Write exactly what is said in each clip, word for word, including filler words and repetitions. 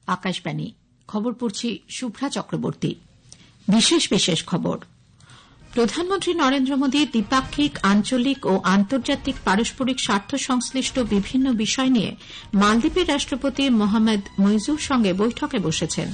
আকাশবাণী খবর পড়ছি শুভ্রা চক্রবর্তী। বিশেষ বিশেষ খবর। প্রধানমন্ত্রী নরেন্দ্র মোদী দ্বিপাক্ষিক, আঞ্চলিক ও আন্তর্জাতিক পারস্পরিক স্বার্থ সংশ্লিষ্ট বিভিন্ন বিষয় নিয়ে মালদ্বীপের রাষ্ট্রপতি মোহাম্মদ মুইজুর সঙ্গে বৈঠকে বসেছেন।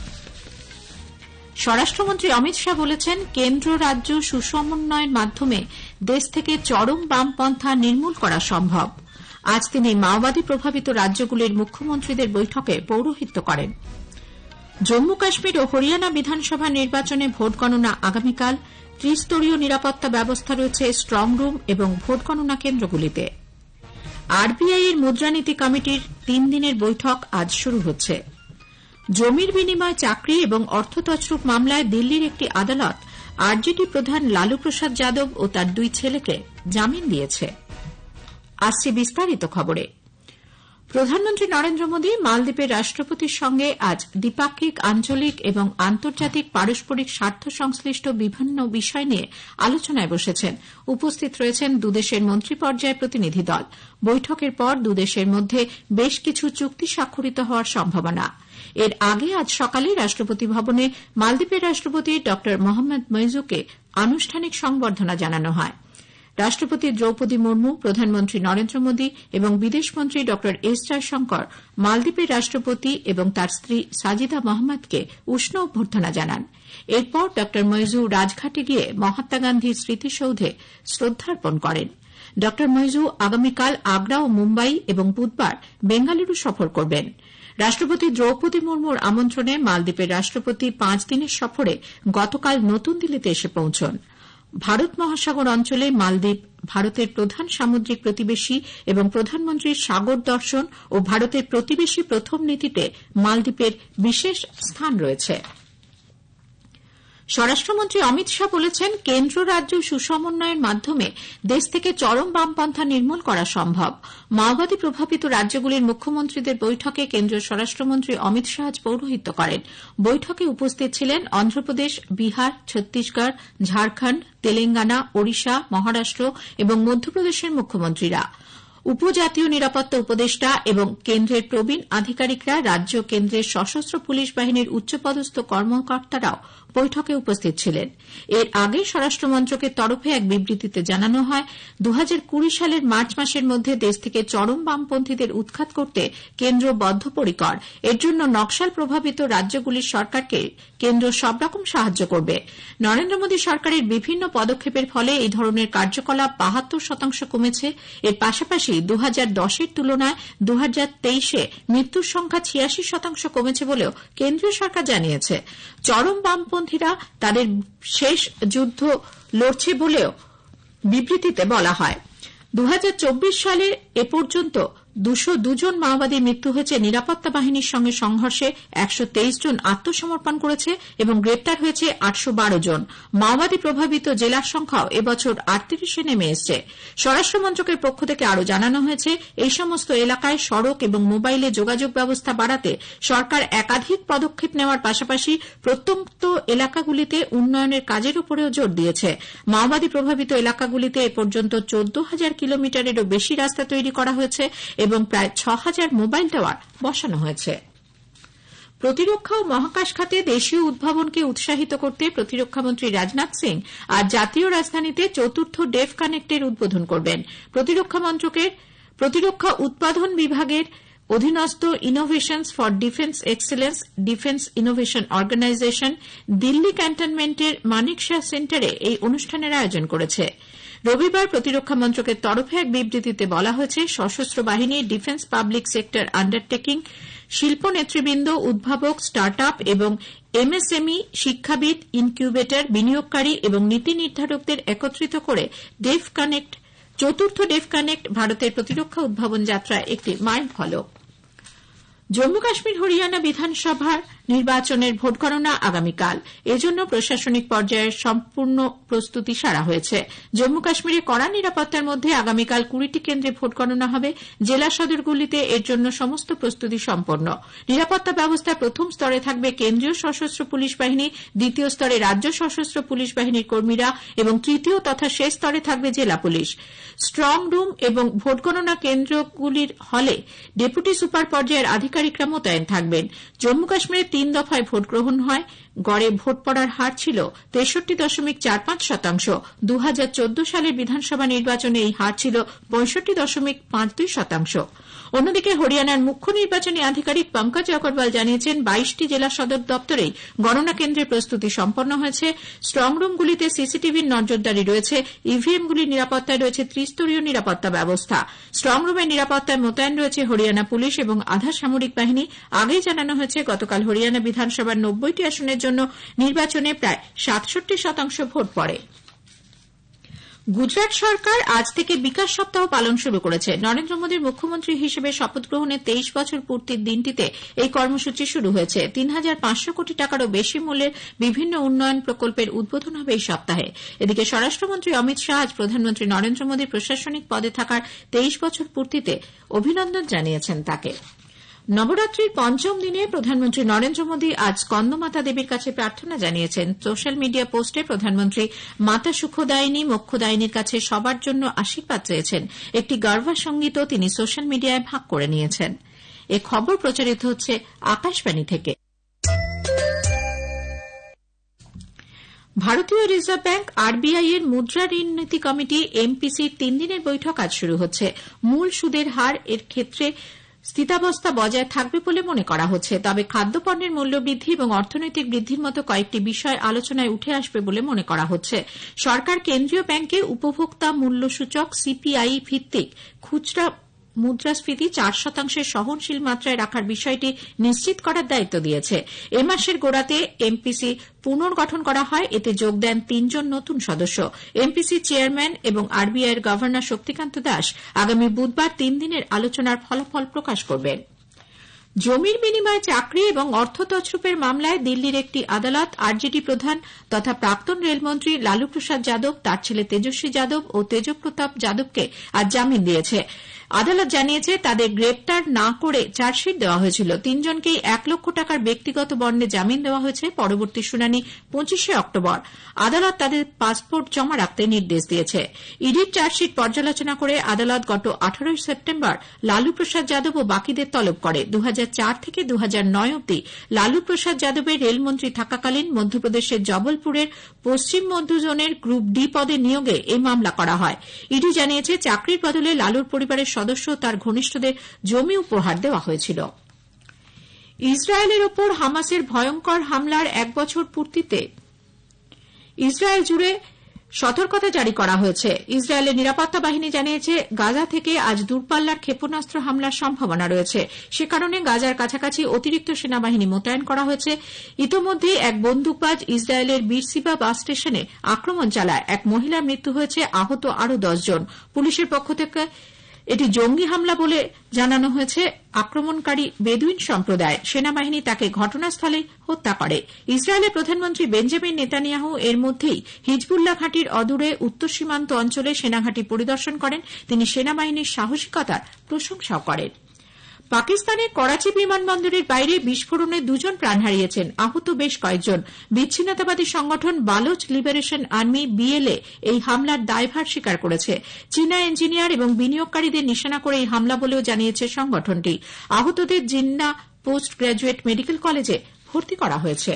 স্বরাষ্ট্রমন্ত্রী অমিত শাহ বলেছেন, কেন্দ্র রাজ্য সুসমন্বয়ের মাধ্যমে দেশ থেকে চরম বামপন্থা নির্মূল করা সম্ভব। আজ তিনি মাওবাদী প্রভাবিত রাজ্যগুলির মুখ্যমন্ত্রীদের বৈঠকে পৌরোহিত্য করেন। জম্মু কাশ্মীর ও হরিয়ানা বিধানসভা নির্বাচনে ভোট গণনা আগামীকাল। ত্রিস্তরীয় নিরাপত্তা ব্যবস্থা রয়েছে স্ট্রং রুম এবং ভোট গণনা কেন্দ্রগুলিতে। আরবিআই এর মুদ্রানীতি কমিটির তিন দিনের বৈঠক আজ শুরু হচ্ছে। জমির বিনিময়ে চাকরি এবং অর্থ তছরূপ মামলায় দিল্লির একটি আদালত আরজেডি প্রধান লালু প্রসাদ যাদব ও তার দুই ছেলেকে জামিন দিয়েছে। আসছে বিস্তারিত খবরে। প্রধানমন্ত্রী নরেন্দ্র মোদী মালদ্বীপের রাষ্ট্রপতির সঙ্গে আজ দ্বিপাক্ষিক, আঞ্চলিক এবং আন্তর্জাতিক পারস্পরিক স্বার্থ সংশ্লিষ্ট বিভিন্ন বিষয় নিয়ে আলোচনায় বসেছেন। উপস্থিত রয়েছেন দুদেশের মন্ত্রী পর্যায়ের প্রতিনিধি দল। বৈঠকের পর দুদেশের মধ্যে বেশ কিছু চুক্তি স্বাক্ষরিত হওয়ার সম্ভাবনা। এর আগে আজ সকালে রাষ্ট্রপতি ভবনে মালদ্বীপের রাষ্ট্রপতি ড মোহাম্মদ মুইজুকে আনুষ্ঠানিক সংবর্ধনা জানানো হয়। রাষ্ট্রপতি দ্রৌপদী মুর্মু, প্রধানমন্ত্রী নরেন্দ্র মোদী এবং বিদেশমন্ত্রী ড এস জয়শঙ্কর মালদ্বীপের রাষ্ট্রপতি এবং তার স্ত্রী সাজিদা মোহাম্মদকে উষ্ণ অভ্যর্থনা জানান। এরপর ড মুইজু রাজঘাটে গিয়ে মহাত্মা গান্ধীর স্মৃতিসৌধে শ্রদ্ধার্পণ করেন। ড মুইজু আগামীকাল আগ্রা ও মুম্বাই এবং বুধবার বেঙ্গালুরু সফর করবেন। রাষ্ট্রপতি দ্রৌপদী মুর্মুর আমন্ত্রণে মালদ্বীপের রাষ্ট্রপতি পাঁচ দিনের সফরে গতকাল নতুন দিল্লিতে এসে পৌঁছন। ভারত মহাসাগর অঞ্চলে মালদ্বীপ ভারতের প্রধান সামুদ্রিক প্রতিবেশী এবং প্রধানমন্ত্রীর সাগর দর্শন ও ভারতের প্রতিবেশী প্রথম নীতিতে মালদ্বীপের বিশেষ স্থান রয়েছে। স্বরাষ্ট্রমন্ত্রী অমিত শাহ বলেছেন, কেন্দ্র রাজ্য সুসমন্বয়ের মাধ্যমে দেশ থেকে চরম বামপন্থা নির্মূল করা সম্ভব। মাওবাদী প্রভাবিত রাজ্যগুলির মুখ্যমন্ত্রীদের বৈঠকে কেন্দ্রীয় স্বরাষ্ট্রমন্ত্রী অমিত শাহ আজ পৌরোহিত্য করেন। বৈঠকে উপস্থিত ছিলেন অন্ধ্রপ্রদেশ, বিহার, ছত্তিশগড়, ঝাড়খণ্ড, তেলেঙ্গানা, ওড়িশা, মহারাষ্ট্র এবং মধ্যপ্রদেশের মুখ্যমন্ত্রীরা। উপজাতীয় নিরাপত্তা উপদেষ্টা এবং কেন্দ্রের প্রবীণ আধিকারিকরা, রাজ্য কেন্দ্রের সশস্ত্র পুলিশ বাহিনীর উচ্চপদস্থ কর্মকর্তারাও বৈঠকে উপস্থিত ছিলেন। এর আগে স্বরাষ্ট্রমন্ত্রকের তরফে এক বিবৃতিতে জানানো হয়, দু হাজার কুড়ি সালের মার্চ মাসের মধ্যে দেশ থেকে চরম বামপন্থীদের উৎখাত করতে কেন্দ্র বদ্ধপরিকর। এর জন্য নকশাল প্রভাবিত রাজ্যগুলির সরকারকে কেন্দ্র সব রকম সাহায্য করবে। নরেন্দ্র মোদী সরকারের বিভিন্ন পদক্ষেপের ফলে এই ধরনের কার্যকলাপ বাহাত্তর শতাংশ কমেছে। এর পাশাপাশি দু হাজার দশের তুলনায় দু হাজার তেইশে মৃত্যুর সংখ্যা ছিয়াশি শতাংশ কমেছে বলেও কেন্দ্রীয় সরকার জানিয়েছে। চরম বামপন্থীরা তাদের শেষ যুদ্ধ লড়ছে বলেও বিবৃতিতে বলা হয়। দু হাজার চব্বিশ সালে এ পর্যন্ত দুশো দুজন মাওবাদীর মৃত্যু হয়েছে। নিরাপত্তা বাহিনীর সঙ্গে সংঘর্ষে একশো তেইশ জন আত্মসমর্পণ করেছে এবং গ্রেপ্তার হয়েছে আটশো বারো জন। মাওবাদী প্রভাবিত জেলার সংখ্যাও এবছর আটত্রিশে নেমে এসেছে। স্বরাষ্ট্রমন্ত্রকের পক্ষ থেকে আরও জানানো হয়েছে, এই সমস্ত এলাকায় সড়ক এবং মোবাইলে যোগাযোগ ব্যবস্থা বাড়াতে সরকার একাধিক পদক্ষেপ নেওয়ার পাশাপাশি প্রত্যন্ত এলাকাগুলিতে উন্নয়নের কাজের উপরেও জোর দিয়েছে। মাওবাদী প্রভাবিত এলাকাগুলিতে এ পর্যন্ত চোদ্দ হাজার কিলোমিটারেরও বেশি রাস্তা তৈরি করা হয়েছে এবং প্রায় ছ হাজার মোবাইল টাওয়ার বসানো হয়েছে। প্রতিরক্ষা ও মহাকাশ খাতে দেশীয় উদ্ভাবনকে উৎসাহিত করতে প্রতিরক্ষামন্ত্রী রাজনাথ সিং আজ জাতীয় রাজধানীতে চতুর্থ ডেফ কানেক্টের উদ্বোধন করবেন। প্রতিরক্ষা মন্ত্রকের প্রতিরক্ষা উৎপাদন বিভাগের অধীনস্থ innovations for defence excellence defence innovation organisation Delhi ক্যান্টনমেন্টের মানিক শাহ সেন্টারে এই অনুষ্ঠানের আয়োজন করেছে। রবিবার প্রতিরক্ষা মন্ত্রকের তরফে এক বিবৃতিতে বলা হয়েছে, সশস্ত্র বাহিনী, ডিফেন্স পাবলিক সেক্টর আন্ডারটেকিং, শিল্প নেতৃবৃন্দ, উদ্ভাবক, স্টার্ট আপ এবং এমএসএমই, শিক্ষাবিদ, ইনকিউবেটর, বিনিয়োগকারী এবং নীতি নির্ধারকদের একত্রিত করে ডেফ কানেক্ট চতুর্থ ডেফ কানেক্ট ভারতের প্রতিরক্ষা উদ্ভাবন যাত্রায় একটি মাইলফলক। জম্মু কাশ্মীর হরিয়ানা বিধানসভার নির্বাচনের ভোট গণনা আগামীকাল। এজন্য প্রশাসনিক পর্যায়ে সম্পূর্ণ প্রস্তুতি সারা হয়েছে। জম্মু কাশ্মীরে কড়া নিরাপত্তার মধ্যে আগামীকাল কুড়িটি কেন্দ্রে ভোট গণনা হবে। জেলা সদরগুলিতে এর জন্য সমস্ত প্রস্তুতি সম্পন্ন। নিরাপত্তা ব্যবস্থার প্রথম স্তরে থাকবে কেন্দ্রীয় সশস্ত্র পুলিশ বাহিনী, দ্বিতীয় স্তরে রাজ্য সশস্ত্র পুলিশ বাহিনীর কর্মীরা এবং তৃতীয় তথা শেষ স্তরে থাকবে জেলা পুলিশ। স্ট্রং রুম এবং ভোট গণনা কেন্দ্রগুলির হলে ডেপুটি সুপার পর্যায়ের আধিকারিকরা মোতায়েন থাকবেন। জম্মু কাশ্মীরে তিন দফায় ভোট গ্রহণ হয়। গড়ে ভোট পড়ার হার ছিল তেষট্টি দশমিক চার পাঁচ শতাংশ। দু হাজার চোদ্দ সালের বিধানসভা নির্বাচনে এই হার ছিল পঁয়ষট্টি দশমিক পাঁচ দুই শতাংশ। অন্যদিকে হরিয়ানার মুখ্য নির্বাচনী আধিকারিক পঙ্কজ অগ্রওয়াল জানিয়েছেন বাইশটি জেলা সদর দপ্তরেই গণনা কেন্দ্রের প্রস্তুতি সম্পন্ন হয়েছে। স্ট্রং রুমগুলিতে সিসিটিভির নজরদারি রয়েছে। ইভিএমগুলির নিরাপত্তায় রয়েছে ত্রিস্তরীয় নিরাপত্তা ব্যবস্থা। স্ট্রং রুমের নিরাপত্তায় মোতায়েন রয়েছে হরিয়ানা পুলিশ এবং আধা সামরিক বাহিনী। আগেই জানানো হয়েছে গতকাল হরিয়ানা বিধানসভার নব্বইটি আসনের জন্য নির্বাচনে প্রায় সাতষট্টি শতাংশ ভোট পড়ে। গুজরাট সরকার আজ থেকে বিকাশ সপ্তাহ পালন শুরু করেছে। নরেন্দ্র মোদীর মুখ্যমন্ত্রী হিসেবে শপথ গ্রহণের তেইশ বছর পূর্তির দিনটিতে এই কর্মসূচি শুরু হয়েছে। তিন হাজার পাঁচশো কোটি টাকারও বেশি মূল্যের বিভিন্ন উন্নয়ন প্রকল্পের উদ্বোধন হবে এই সপ্তাহে। এদিকে স্বরাষ্ট্রমন্ত্রী অমিত শাহ আজ প্রধানমন্ত্রী নরেন্দ্র মোদীর প্রশাসনিক পদে থাকার তেইশ বছর পূর্তিতে অভিনন্দন জানিয়েছেন তাকে। নবরাত্রির পঞ্চম দিনে প্রধানমন্ত্রী নরেন্দ্র মোদী আজ স্কন্দমাতা দেবীর কাছে প্রার্থনা জানিয়েছেন। সোশ্যাল মিডিয়া পোস্টে প্রধানমন্ত্রী মাতা সুখদায়িনী মোক্ষদায়িনীর কাছে সবার জন্য আশীর্বাদ চেয়েছেন। একটি গর্ভা সঙ্গীতও তিনি সোশ্যাল মিডিয়ায় ভাগ করে নিয়েছেন। এ খবর প্রচারিত হচ্ছে আকাশবাণী থেকে। ভারতীয় রিজার্ভ ব্যাঙ্ক আরবিআই এর মুদ্রা ঋণ নীতি কমিটি এমপিসির তিন দিনের বৈঠক আজ শুরু হচ্ছে। মূল সুদের হার এর ক্ষেত্রে স্থিতাবস্থা বজায় থাকবে বলে মনে করা হচ্ছে, তবে খাদ্যপণ্যের মূল্যবৃদ্ধি এবং অর্থনৈতিক বৃদ্ধির মতো কয়েকটি বিষয় আলোচনায় উঠে আসবে বলে মনে করা হচ্ছে। সরকার কেন্দ্রীয় ব্যাংকে উপভোক্তা মূল্যসূচক সিপিআই ভিত্তিক খুচরা মুদ্রাস্ফীতি চার শতাংশের সহনশীল মাত্রায় রাখার বিষয়টি নিশ্চিত করার দায়িত্ব দিয়েছে। এ মাসের গোড়াতে এমপিসি পুনর্গঠন করা হয়। এতে যোগ দেন তিনজন নতুন সদস্য। এমপিসি চেয়ারম্যান এবং আরবিআইয়ের গভর্নর শক্তিকান্ত দাস আগামী বুধবার তিন দিনের আলোচনার ফলাফল প্রকাশ করবেন। জমির বিনিময়ে চাকরি এবং অর্থ তছরুপের মামলায় দিল্লির একটি আদালত আরজেডি প্রধান তথা প্রাক্তন রেলমন্ত্রী লালু প্রসাদ যাদব, তার ছেলে তেজস্বী যাদব ও তেজপ্রতাপ যাদবকে আজ জামিন দিয়েছে। আদালত জানিয়েছে তাদের গ্রেপ্তার না করে চার্জশিট দেওয়া হয়েছিল। তিনজনকেই এক লক্ষ টাকার ব্যক্তিগত বন্ডে জামিন দেওয়া হয়েছে। পরবর্তী শুনানি পঁচিশে অক্টোবর। আদালত তাদের পাসপোর্ট জমা রাখতে নির্দেশ দিয়েছে। ইডির চার্জশিট পর্যালোচনা করে আদালত গত আঠারোই সেপ্টেম্বর লালু প্রসাদ যাদব ও বাকিদের তলব করে। দু হাজার চার থেকে দু হাজার নয় অব্দি লালু প্রসাদ যাদবের রেলমন্ত্রী থাকাকালীন মধ্যপ্রদেশের জবলপুরের পশ্চিম মধ্য জোনের গ্রুপ ডি পদে নিয়োগে এই মামলা করা হয়। ইডি জানিয়েছে চাকরির বদলে লালুর পরিবারের সদস্য তার ঘনিষ্ঠদের জমি উপহার দেওয়া হয়েছিল। ইসরায়েলের ওপর হামাসের ভয়ঙ্কর হামলার এক বছর পূর্তিতে ইসরায়েল জুড়ে সতর্কতা জারি করা হয়েছে। ইসরায়েলের নিরাপত্তা বাহিনী জানিয়েছে গাজা থেকে আজ দূরপাল্লার ক্ষেপণাস্ত্র হামলার সম্ভাবনা রয়েছে। সে কারণে গাজার কাছাকাছি অতিরিক্ত সেনাবাহিনী মোতায়েন করা হয়েছে। ইতোমধ্যে এক বন্দুকবাজ ইসরায়েলের বীরসিবা বাস স্টেশনে আক্রমণ চালায়। এক মহিলার মৃত্যু হয়েছে, আহত আরও দশ জন। পুলিশের পক্ষ থেকে এটি জঙ্গি হামলা বলে জানানো হয়েছে। আক্রমণকারী বেদুইন সম্প্রদায়। সেনাবাহিনী তাকে ঘটনাস্থলে হত্যা করে। ইসরায়েলের প্রধানমন্ত্রী বেঞ্জামিন নেতানিয়াহু এর মধ্যেই হিজবুল্লাহ ঘাঁটির অদূরে উত্তর সীমান্ত অঞ্চলে সেনাঘাঁটি পরিদর্শন করেন। তিনি সেনাবাহিনীর সাহসিকতার প্রশংসাও করেন। পাকিস্তানের করাচি বিমানবন্দরের বাইরে বিস্ফোরণে দুজন প্রাণ হারিয়েছেন, আহত বেশ কয়েকজন। বিচ্ছিন্নতাবাদী সংগঠন বালোচ লিবারেশন আর্মি বিএলএ এই হামলার দায়ভার স্বীকার করেছে। চীনা ইঞ্জিনিয়ার এবং বিনিয়োগকারীদের নিশানা করে এই হামলা বলেও জানিয়েছে সংগঠনটি। আহতদের জিন্না পোস্ট গ্র্যাজুয়েট মেডিকেল কলেজে ভর্তি করা হয়েছে।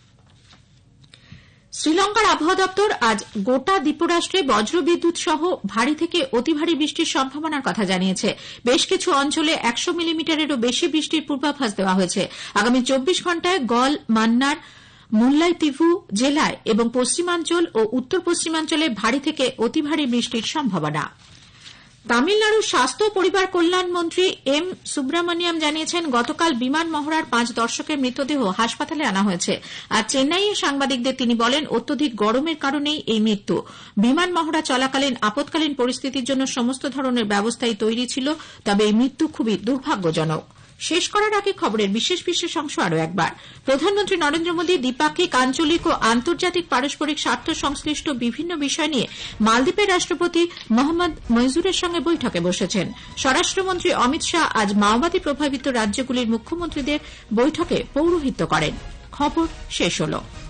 শ্রীলঙ্কার আবহাওয়া দপ্তর আজ গোটা দ্বীপরাষ্ট্রে বজ্রবিদ্যুৎ সহ ভারী থেকে অতি ভারী বৃষ্টির সম্ভাবনার কথা জানিয়েছে। বেশ কিছু অঞ্চলে একশো মিলিমিটারেরও বেশি বৃষ্টির পূর্বাভাস দেওয়া হয়েছে। আগামী চব্বিশ ঘণ্টায় গল, মান্নার, মুল্লাইতিভু জেলায় এবং পশ্চিমাঞ্চল ও উত্তর পশ্চিমাঞ্চলে ভারী থেকে অতি ভারী বৃষ্টির সম্ভাবনা। তামিলনাড়ুর স্বাস্থ্য ও পরিবার কল্যাণ মন্ত্রী এম সুব্রামনিয়াম জানিয়েছেন গতকাল বিমান মহড়ার পাঁচ দর্শকের মৃতদেহ হাসপাতালে আনা হয়েছে। আর চেন্নাইয়ে সাংবাদিকদের তিনি বলেন অত্যধিক গরমের কারণেই এই মৃত্যু। বিমান মহড়া চলাকালীন আপৎকালীন পরিস্থিতির জন্য সমস্ত ধরনের ব্যবস্থাই তৈরি ছিল, তবে এই মৃত্যু খুবই দুর্ভাগ্যজনক। শেষ করার আগে খবরের বিশেষ বিশেষ অংশ আরও একবার। প্রধানমন্ত্রী নরেন্দ্র মোদী দ্বিপাক্ষিক, আঞ্চলিক ও আন্তর্জাতিক পারস্পরিক স্বার্থ সংশ্লিষ্ট বিভিন্ন বিষয় নিয়ে মালদ্বীপের রাষ্ট্রপতি মোহাম্মদ মইজুরের সঙ্গে বৈঠকে বসেছেন। স্বরাষ্ট্রমন্ত্রী অমিত শাহ আজ মাওবাদী প্রভাবিত রাজ্যগুলির মুখ্যমন্ত্রীদের বৈঠকে পৌরোহিত্য করেন। খবর শেষ হল।